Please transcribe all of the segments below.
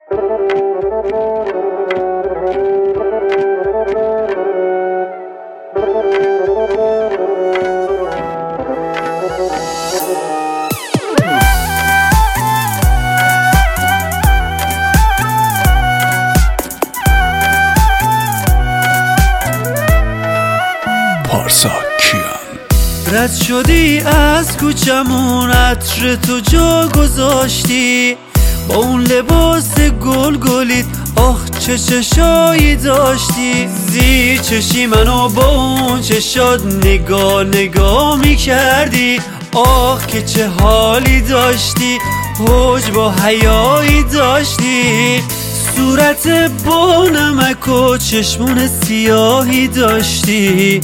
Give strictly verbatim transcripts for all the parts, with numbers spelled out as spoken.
رد شدی از کوچمون، عطر تو جا گذاشتی با اون لباس گل گلیت. آخ چه چشایی داشتی، زیر چشی منو با اون چشات نگاه نگاه می کردی. آخ که چه حالی داشتی، حج با حیایی داشتی. صورت با نمک و چشمون سیاهی داشتی.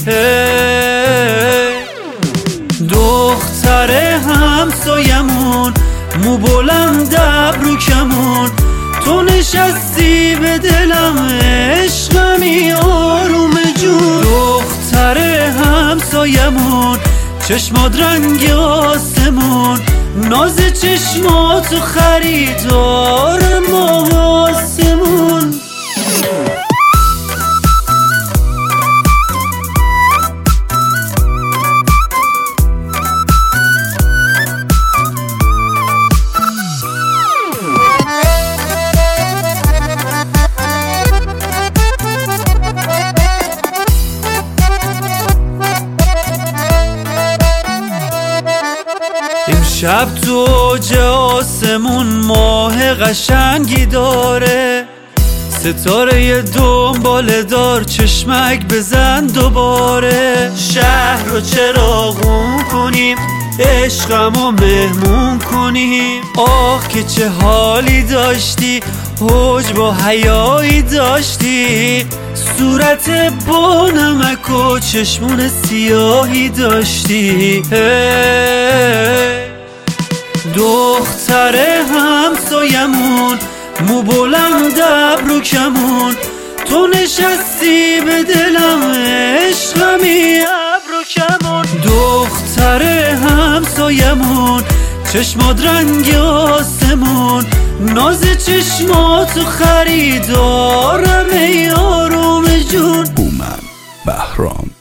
دختر همسایمون، مو بلند ابرو کمون، تو نشستی به دلم عشقمی آروم جون. دختر همسایمون، چشمات رنگ آسمون، ناز چشماتو خریدار ما آسمون. شب تو اوج آسمون ماه قشنگی داره، ستاره دنباله دار چشمک بزن دوباره. شهر رو چراغون کنیم، عشقمو مهمون کنیم. آخ که چه حالی داشتی، حج با حیایی داشتی. صورت با نمک و چشمون سیاهی داشتی. دختر همسایمون، مو بلند ابرو کمون، تو نشستی به دلم عشقمی ابرو کمون. دختر همسایمون، چشمات رنگ آسمون، ناز چشماتو خریدارم ای آروم جون. هومن بهرام.